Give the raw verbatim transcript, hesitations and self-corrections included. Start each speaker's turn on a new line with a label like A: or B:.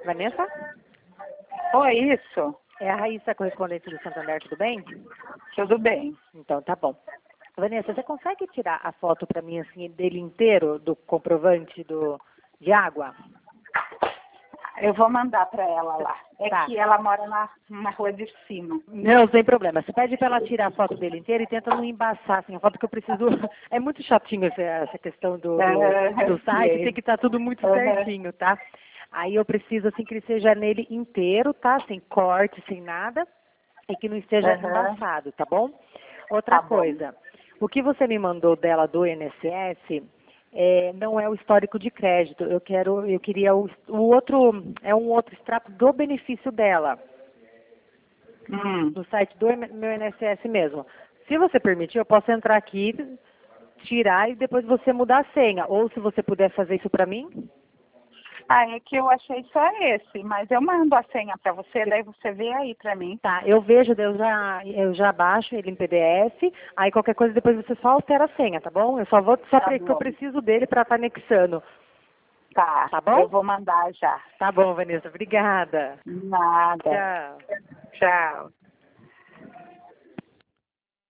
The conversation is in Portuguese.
A: Vanessa?
B: Oi, isso.
A: É a Raíssa, correspondente do Santander, tudo bem?
B: Tudo bem.
A: Então, tá bom. Vanessa, você consegue tirar a foto para mim, assim, dele inteiro, do comprovante do, de água?
B: Eu vou mandar para ela lá. É
A: Tá.
B: que ela mora na, na rua de cima.
A: Não, sem problema. Você pede para ela tirar a foto dele inteiro e tenta não embaçar, assim, a foto que eu preciso... É muito chatinho essa, essa questão do, do, do site, tem que estar tudo muito
B: Uhum.
A: certinho, tá? Aí eu preciso, assim, que ele seja nele inteiro, tá? Sem corte, sem nada, e que não esteja
B: Uhum.
A: embaçado, tá bom? Outra
B: Tá bom.
A: coisa, o que você me mandou dela do I N S S é, não é o histórico de crédito. Eu quero, eu queria o, o outro, é um outro extrato do benefício dela,
B: Hum.
A: no site do meu I N S S mesmo. Se você permitir, eu posso entrar aqui, tirar e depois você mudar a senha. Ou se você puder fazer isso para mim.
B: Ah, é que eu achei só esse, mas eu mando a senha para você, daí você vê aí para mim.
A: Tá, eu vejo, eu já, eu já baixo ele em P D F, aí qualquer coisa depois você só altera a senha, tá bom? Eu só vou, só
B: Tá
A: porque eu
B: bom.
A: preciso dele para estar anexando.
B: Tá,
A: Tá bom?
B: eu vou mandar já.
A: Tá bom, Vanessa, obrigada.
B: Nada.
A: Tchau.
B: Tchau.